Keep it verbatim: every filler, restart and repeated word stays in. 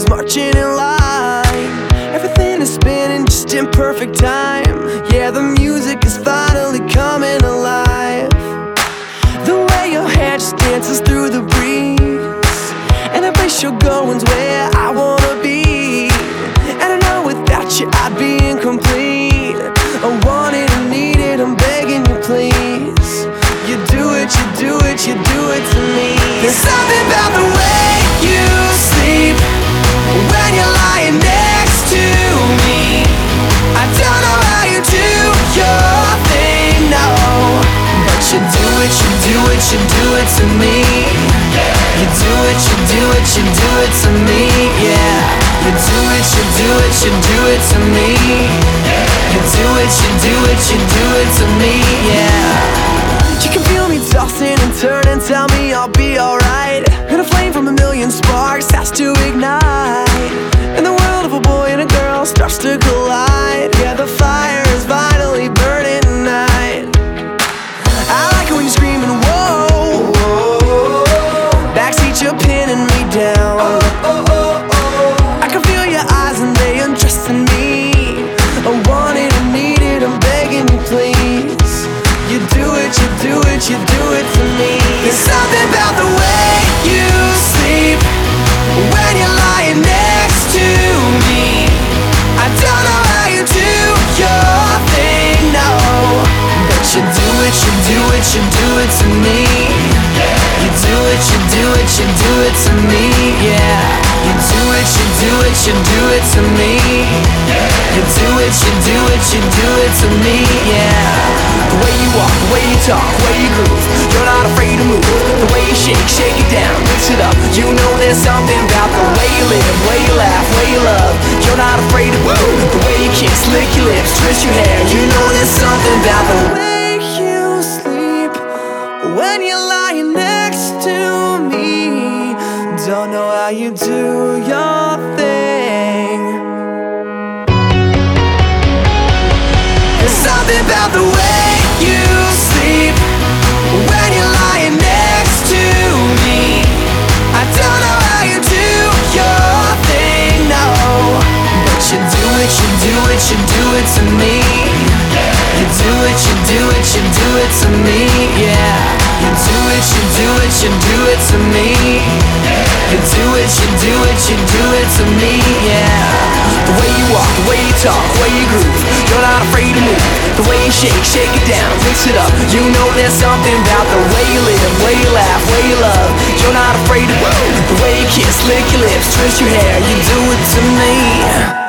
is marching in line. Everything is spinning just in perfect time. Yeah, the music is finally coming alive. The way your hair just dances through the breeze, and the place you're going's where I wanna be. And I know without you I'd be incomplete. I want it, I need it, I'm begging you please. You do it, you do it, you do it to me. There's something about the way you sleep when you're lying next to me. I don't know how you do your thing, no, but you do it, you do it, you do it to me. You do it, you do it, you do it to me, yeah. You do it, you do it, you do it to me. You do it, you do it, you do it to me, yeah. You can feel me tossing and turning, tell me I'll be alright. And a flame from a million sparks has to ignite, and the world of a boy and a girl starts to collide. Yeah, the fire is finally burning tonight. I like it when you're screaming, whoa, backseat you're pinning me down. I can feel your eyes and they undressing me. I want it, I need it, I'm begging you please. You do it, you do it, you do it to me. There's something about the way you sleep when you're lying next to me. I don't know how you do your thing, no, but you do it, you do it, you do it to me. You do it, you do it, you do it to me, yeah. You do it, you do it, you do it to me. You do it, you do it, you do it to me, yeah. The way you walk, the way you talk, the way you groove, you're not afraid to move. The way you shake, shake it down, mix it up. You know there's something about the way you live, the way you laugh, the way you love. You're not afraid to move. The way you kiss, lick your lips, twist your hair. You know there's something about the way you sleep when you're lying next to me. Don't know how you do your thing. There's something about the way you sleep when you're lying next to me. I don't know how you do your thing, no, but you do it, you do it, you do it to me. You do it, you do it, you do it to me, yeah. You do it, you do it, you do it to me. You do it, you do it, you do it to me, yeah. The way you walk, the way you talk, the way you groove, you're not afraid to move. The way you shake, shake it down, mix it up. You know there's something about the way you live, the way you laugh, the way you love. You're not afraid to move. The way you kiss, lick your lips, twist your hair. You do it to me.